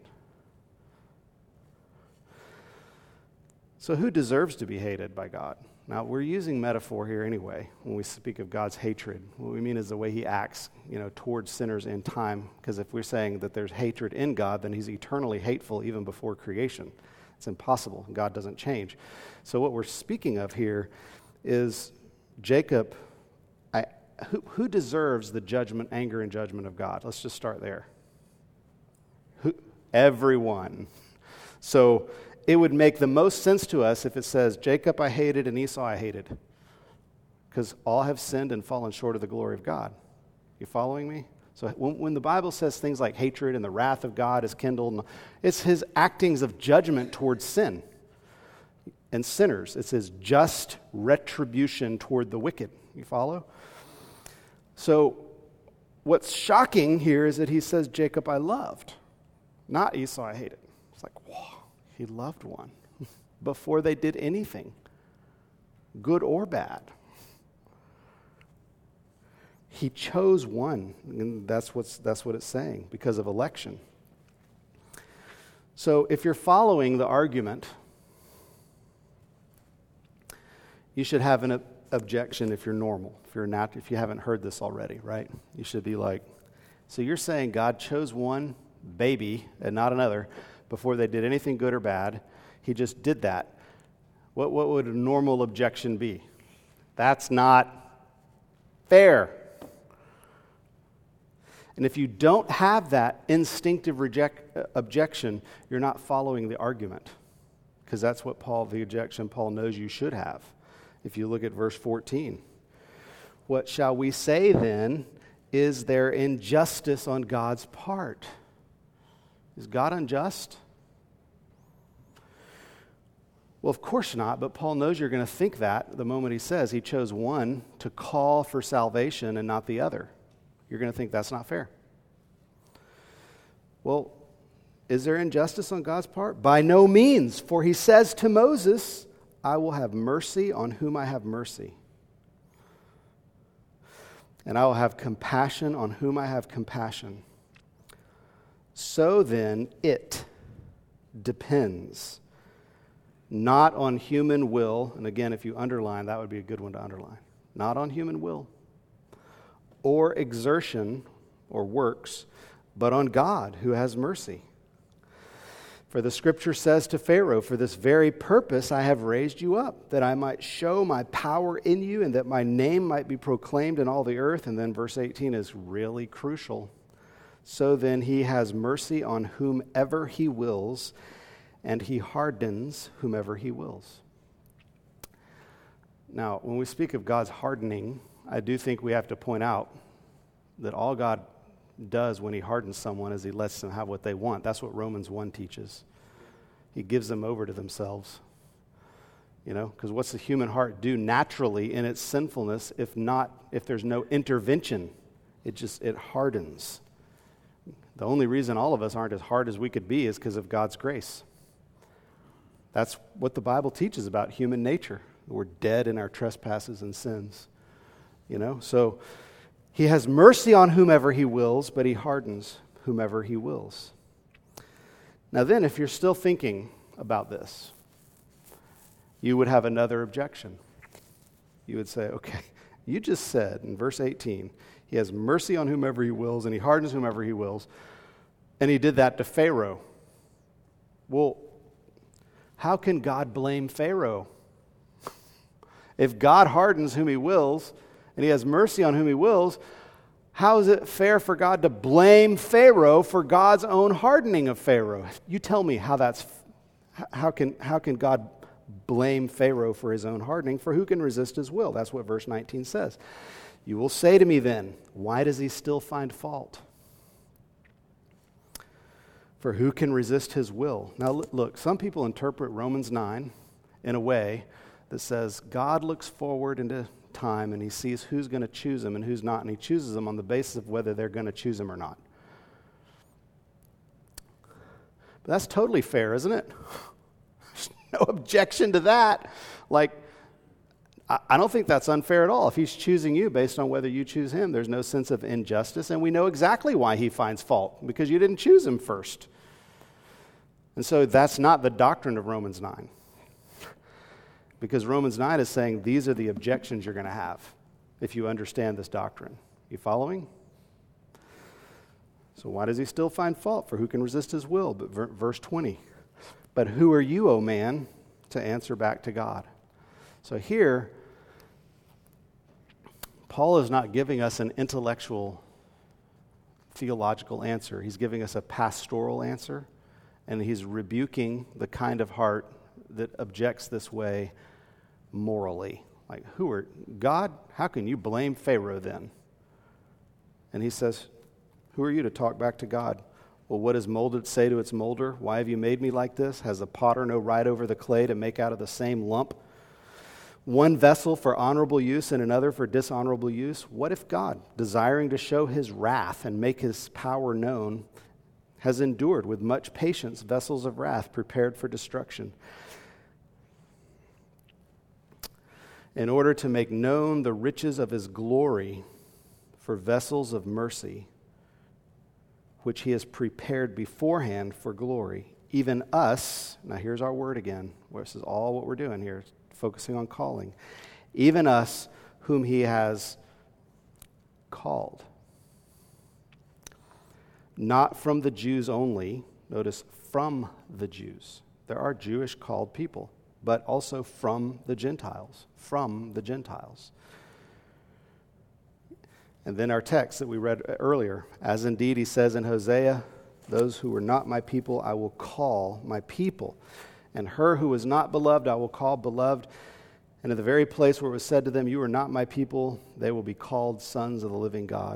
So who deserves to be hated by God? Now, we're using metaphor here anyway when we speak of God's hatred. What we mean is the way he acts, you know, towards sinners in time. Because if we're saying that there's hatred in God, then he's eternally hateful even before creation. It's impossible. God doesn't change. So what we're speaking of here is Jacob. I, who, who deserves the judgment, anger, and judgment of God? Let's just start there. Who? Everyone. So it would make the most sense to us if it says, Jacob I hated and Esau I hated. Because all have sinned and fallen short of the glory of God. You following me? So when, when the Bible says things like hatred and the wrath of God is kindled, it's his actings of judgment towards sin and sinners. It's his just retribution toward the wicked. You follow? So what's shocking here is that he says, Jacob I loved, not Esau I hated. It's like, whoa. He loved one before they did anything, good or bad. He chose one, and that's what's that's what it's saying, because of election. So if you're following the argument, you should have an ob- objection if you're normal, if you're not, if you haven't heard this already, right? You should be like, so you're saying God chose one baby and not another before they did anything good or bad. He just did that. What, what would a normal objection be? That's not fair. And if you don't have that instinctive reject, uh, objection, you're not following the argument. Because that's what Paul, the objection Paul knows you should have. If you look at verse fourteen. What shall we say then? Is there injustice on God's part? Is God unjust? Well, of course not, but Paul knows you're going to think that the moment he says he chose one to call for salvation and not the other. You're going to think that's not fair. Well, is there injustice on God's part? By no means, for he says to Moses, I will have mercy on whom I have mercy, and I will have compassion on whom I have compassion. So then, it depends not on human will, and again, if you underline, that would be a good one to underline, not on human will, or exertion, or works, but on God who has mercy. For the scripture says to Pharaoh, for this very purpose I have raised you up, that I might show my power in you and that my name might be proclaimed in all the earth. And then verse eighteen is really crucial. So then he has mercy on whomever he wills, and he hardens whomever he wills. Now, when we speak of God's hardening, I do think we have to point out that all God does when he hardens someone is he lets them have what they want. That's what Romans one teaches. He gives them over to themselves. You know, because what's the human heart do naturally in its sinfulness if not, if there's no intervention? It just, it hardens. The only reason all of us aren't as hard as we could be is because of God's grace. That's what the Bible teaches about human nature. We're dead in our trespasses and sins. You know, so he has mercy on whomever he wills, but he hardens whomever he wills. Now then, if you're still thinking about this, you would have another objection. You would say, okay, you just said in verse eighteen, he has mercy on whomever he wills, and he hardens whomever he wills, and he did that to Pharaoh. Well, how can God blame Pharaoh? If God hardens whom he wills, and he has mercy on whom he wills, how is it fair for God to blame Pharaoh for God's own hardening of Pharaoh? You tell me how that's, how can, how can God blame Pharaoh for his own hardening? For who can resist his will? That's what verse nineteen says. You will say to me then, why does he still find fault? For who can resist his will? Now look, some people interpret Romans nine in a way that says God looks forward into time and he sees who's going to choose him and who's not, and he chooses them on the basis of whether they're going to choose him or not. But that's totally fair, isn't it? There's no objection to that. Like, I, I don't think that's unfair at all. If he's choosing you based on whether you choose him, there's no sense of injustice, and we know exactly why he finds fault, because you didn't choose him first. And so that's not the doctrine of Romans nine. Because Romans nine is saying these are the objections you're going to have if you understand this doctrine. You following? So why does he still find fault? For who can resist his will? But ver- verse twenty. But who are you, O man, to answer back to God? So here, Paul is not giving us an intellectual, theological answer. He's giving us a pastoral answer, and he's rebuking the kind of heart that objects this way morally. Like, who are, God, how can you blame Pharaoh then? And he says, who are you to talk back to God? Well, what does molded say to its molder? Why have you made me like this? Has the potter no right over the clay to make out of the same lump one vessel for honorable use and another for dishonorable use? What if God, desiring to show his wrath and make his power known, has endured with much patience vessels of wrath prepared for destruction, in order to make known the riches of his glory for vessels of mercy, which he has prepared beforehand for glory, even us. Now here's our word again. This is all what we're doing here, focusing on calling. Even us whom he has called. Not from the Jews only, notice, from the Jews. There are Jewish called people, but also from the Gentiles, from the Gentiles. And then our text that we read earlier, as indeed he says in Hosea, those who were not my people I will call my people, and her who was not beloved I will call beloved. And in the very place where it was said to them, you are not my people, they will be called sons of the living God.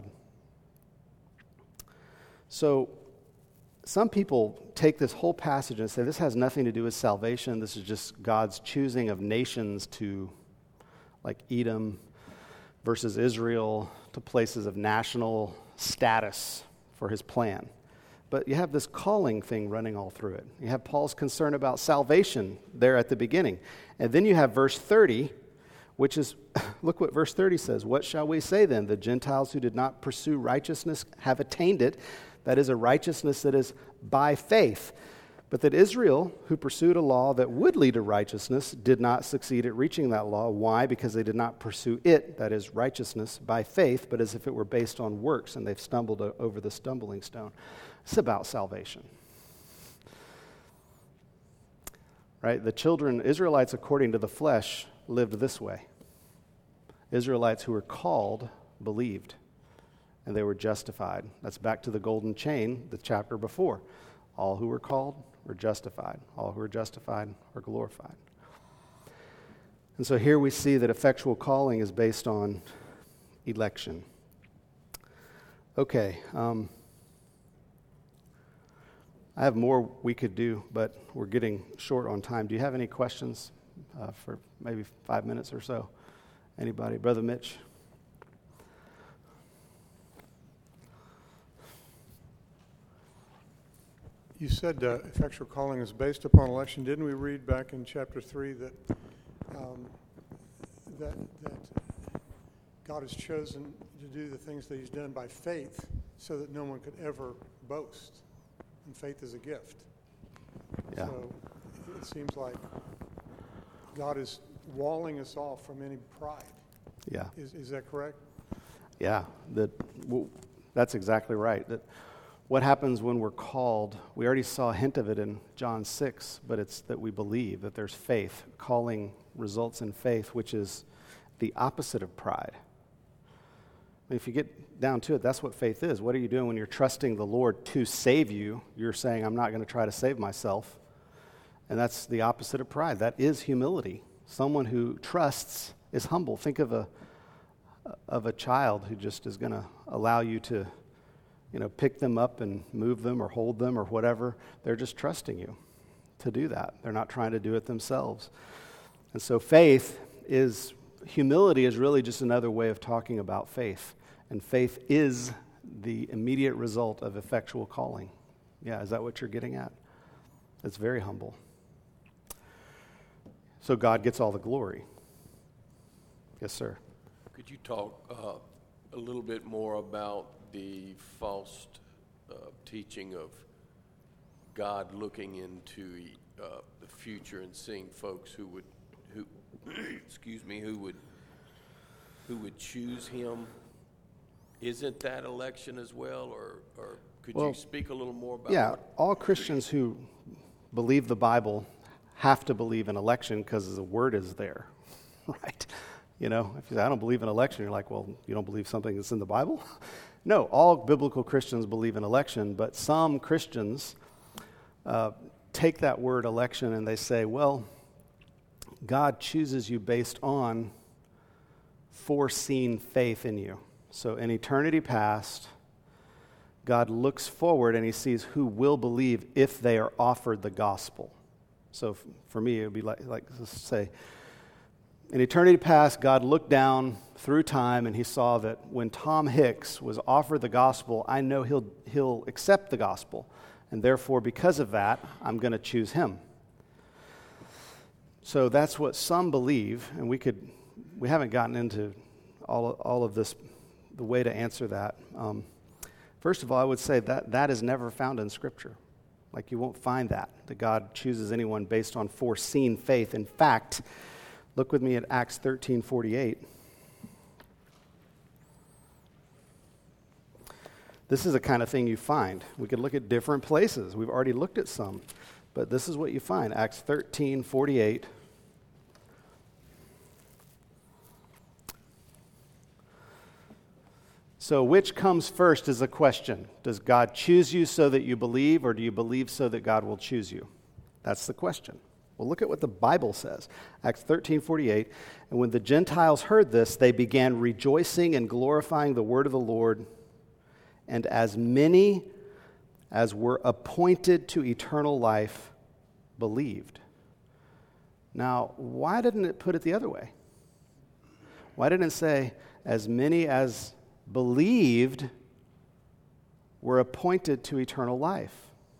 So some people take this whole passage and say this has nothing to do with salvation. This is just God's choosing of nations to, like Edom versus Israel, to places of national status for his plan. But you have this calling thing running all through it. You have Paul's concern about salvation there at the beginning. And then you have verse thirty, which is, look what verse thirty says. What shall we say then? The Gentiles who did not pursue righteousness have attained it. That is a righteousness that is by faith. But that Israel, who pursued a law that would lead to righteousness, did not succeed at reaching that law. Why? Because they did not pursue it, that is righteousness, by faith, but as if it were based on works, and they've stumbled over the stumbling stone. It's about salvation. right? The children, Israelites according to the flesh, lived this way. Israelites who were called believed, and they were justified. That's back to the golden chain, the chapter before. All who were called were justified. All who were justified were glorified. And so here we see that effectual calling is based on election. Okay, um, I have more we could do, but we're getting short on time. Do you have any questions uh, for maybe five minutes or so? Anybody? Brother Mitch? You said uh, effectual calling is based upon election. Didn't we read back in chapter three that um, that that God has chosen to do the things that He's done by faith, so that no one could ever boast, and faith is a gift. Yeah. So it seems like God is walling us off from any pride. Yeah. Is is that correct? Yeah. That well, that's exactly right. That. What happens when we're called? We already saw a hint of it in John six, but it's that we believe, that there's faith. Calling results in faith, which is the opposite of pride. I mean, if you get down to it, that's what faith is. What are you doing when you're trusting the Lord to save you? You're saying, I'm not going to try to save myself. And that's the opposite of pride. That is humility. Someone who trusts is humble. Think of a of a child who just is going to allow you to you know, pick them up and move them or hold them or whatever. They're just trusting you to do that. They're not trying to do it themselves. And so faith is, humility is really just another way of talking about faith. And faith is the immediate result of effectual calling. Yeah, is that what you're getting at? It's very humble. So God gets all the glory. Yes, sir. Could you talk uh, a little bit more about the false uh, teaching of God looking into uh, the future and seeing folks who would, who, excuse me, who would, who would choose Him? Isn't that election as well, or, or could well, you speak a little more about? Yeah, what? all Christians who believe the Bible have to believe in election because the word is there, right? You know, if you say, I don't believe in election, you're like, well, you don't believe something that's in the Bible? No, all biblical Christians believe in election, but some Christians uh, take that word election and they say, well, God chooses you based on foreseen faith in you. So in eternity past, God looks forward and He sees who will believe if they are offered the gospel. So f- for me, it would be like, like let's say, in eternity past, God looked down through time and He saw that when Tom Hicks was offered the gospel, I know he'll he'll accept the gospel. And therefore, because of that, I'm going to choose him. So that's what some believe, and we could we haven't gotten into all all of this, the way to answer that. Um, first of all, I would say that that is never found in Scripture. Like, you won't find that, that God chooses anyone based on foreseen faith. In fact, look with me at Acts thirteen forty-eight. This is the kind of thing you find. We could look at different places. We've already looked at some, but this is what you find. Acts thirteen forty-eight. So which comes first is a question. Does God choose you so that you believe, or do you believe so that God will choose you? That's the question. Well, look at what the Bible says. Acts thirteen forty-eight. And when the Gentiles heard this, they began rejoicing and glorifying the word of the Lord. And as many as were appointed to eternal life believed. Now, why didn't it put it the other way? Why didn't it say, as many as believed were appointed to eternal life?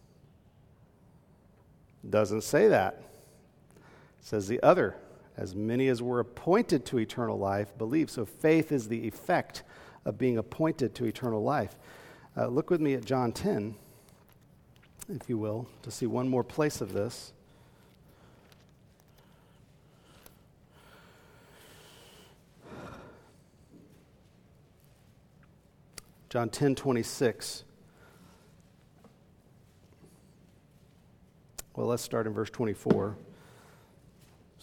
Doesn't say that. It says the other, as many as were appointed to eternal life believe. So faith is the effect of being appointed to eternal life. Uh, look with me at John ten, if you will, to see one more place of this. John ten twenty-six. Well, let's start in verse twenty-four.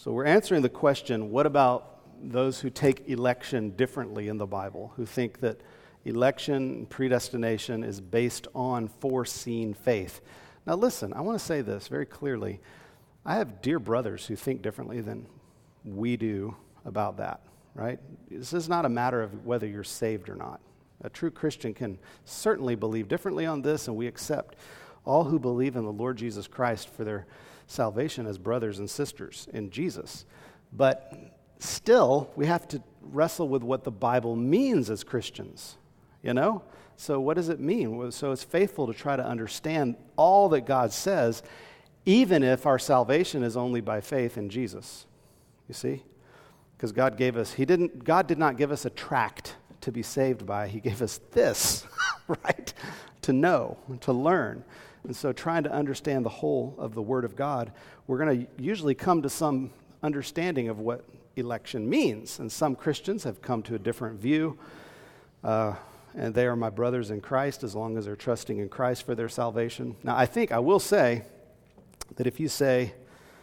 So we're answering the question, what about those who take election differently in the Bible, who think that election, predestination is based on foreseen faith? Now listen, I want to say this very clearly. I have dear brothers who think differently than we do about that, right? This is not a matter of whether you're saved or not. A true Christian can certainly believe differently on this, and we accept all who believe in the Lord Jesus Christ for their salvation as brothers and sisters in Jesus. But still, we have to wrestle with what the Bible means as Christians, you know? So what does it mean? So it's faithful to try to understand all that God says, even if our salvation is only by faith in Jesus. You see? Because God gave us, He didn't, God did not give us a tract to be saved by. He gave us this, right? To know, to learn. And so trying to understand the whole of the Word of God, we're going to usually come to some understanding of what election means. And some Christians have come to a different view. Uh, and they are my brothers in Christ as long as they're trusting in Christ for their salvation. Now, I think I will say that if you say,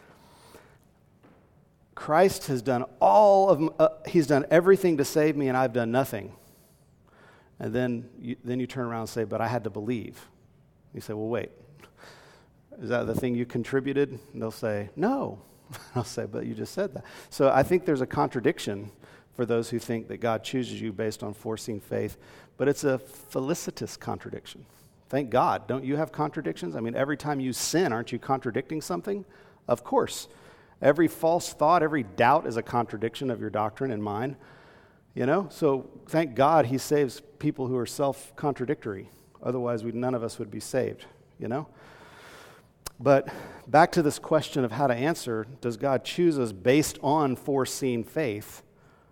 Christ has done all of, uh, He's done everything to save me and I've done nothing. And then you, then you turn around and say, but I had to believe. You say, well, wait, is that the thing you contributed? And they'll say, no. I'll say, but you just said that. So I think there's a contradiction for those who think that God chooses you based on foreseen faith, but it's a felicitous contradiction. Thank God. Don't you have contradictions? I mean, every time you sin, aren't you contradicting something? Of course. Every false thought, every doubt is a contradiction of your doctrine and mine. You know? So thank God He saves people who are self-contradictory. Otherwise, we, none of us would be saved, you know? But back to this question of how to answer, does God choose us based on foreseen faith,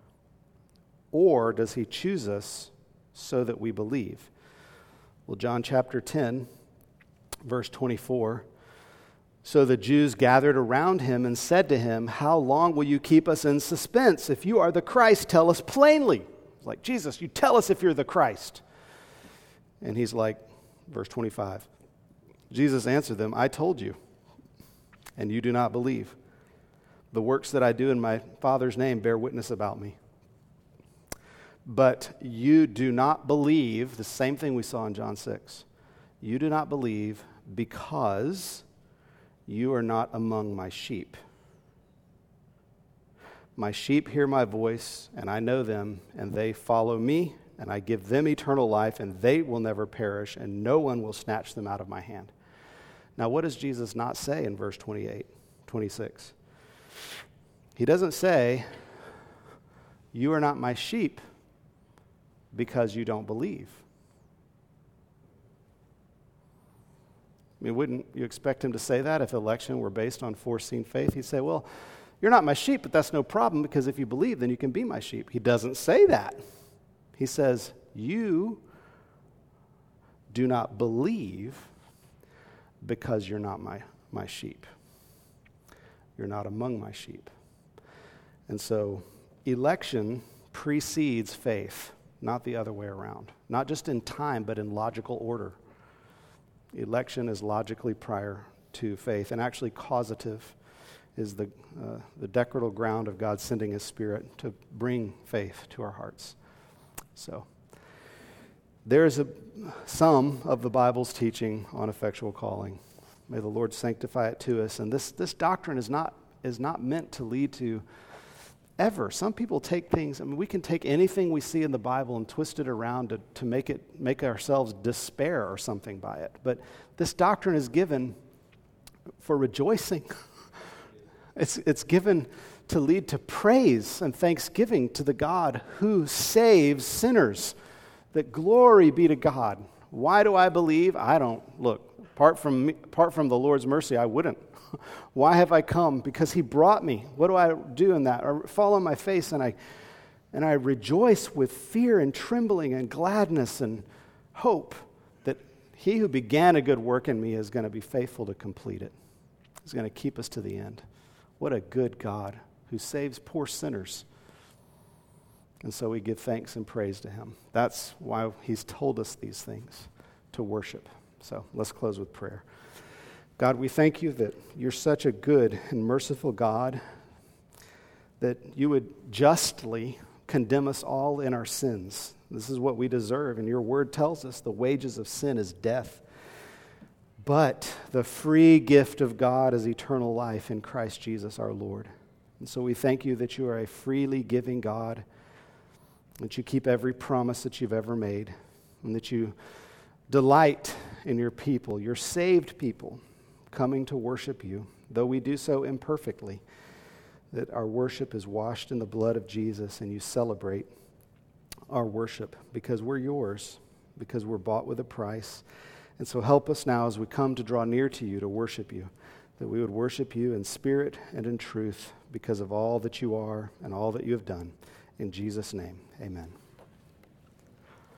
or does He choose us so that we believe? Well, John chapter ten, verse twenty-four, so the Jews gathered around Him and said to Him, how long will you keep us in suspense? If you are the Christ, tell us plainly. It's like, Jesus, you tell us if you're the Christ. And He's like, verse twenty-five, Jesus answered them, I told you, and you do not believe. The works that I do in my Father's name bear witness about me. But you do not believe, the same thing we saw in John six. You do not believe because you are not among my sheep. My sheep hear my voice, and I know them, and they follow me, and I give them eternal life, and they will never perish, and no one will snatch them out of my hand. Now, what does Jesus not say in verse twenty-eight, twenty-six? He doesn't say, you are not my sheep because you don't believe. I mean, wouldn't you expect Him to say that if election were based on foreseen faith? He'd say, well, you're not my sheep, but that's no problem because if you believe, then you can be my sheep. He doesn't say that. He says, you do not believe because you're not my, my sheep. You're not among my sheep. And so election precedes faith, not the other way around. Not just in time, but in logical order. Election is logically prior to faith, and actually causative is the, uh, the decretal ground of God sending His Spirit to bring faith to our hearts. So, there is a, some of the Bible's teaching on effectual calling. May the Lord sanctify it to us. And this, this doctrine is not, is not meant to lead to ever. Some people take things, I mean, we can take anything we see in the Bible and twist it around to, to make it make ourselves despair or something by it. But this doctrine is given for rejoicing. it's, it's given to lead to praise and thanksgiving to the God who saves sinners. That glory be to God. Why do I believe? I don't. Look, apart from me, apart from the Lord's mercy, I wouldn't. Why have I come? Because He brought me. What do I do in that? I fall on my face and I and I rejoice with fear and trembling and gladness and hope that He who began a good work in me is going to be faithful to complete it. He's going to keep us to the end. What a good God who saves poor sinners. And so we give thanks and praise to Him. That's why He's told us these things, to worship. So let's close with prayer. God, we thank You that You're such a good and merciful God, that you would justly condemn us all in our sins. This is what we deserve, and your word tells us the wages of sin is death. But the free gift of God is eternal life in Christ Jesus our Lord. And so we thank you that you are a freely giving God, that you keep every promise that you've ever made, and that you delight in your people, your saved people, coming to worship you, though we do so imperfectly, that our worship is washed in the blood of Jesus, and you celebrate our worship because we're yours, because we're bought with a price. And so help us now as we come to draw near to you to worship you, that we would worship you in spirit and in truth because of all that you are and all that you have done. In Jesus' name, amen.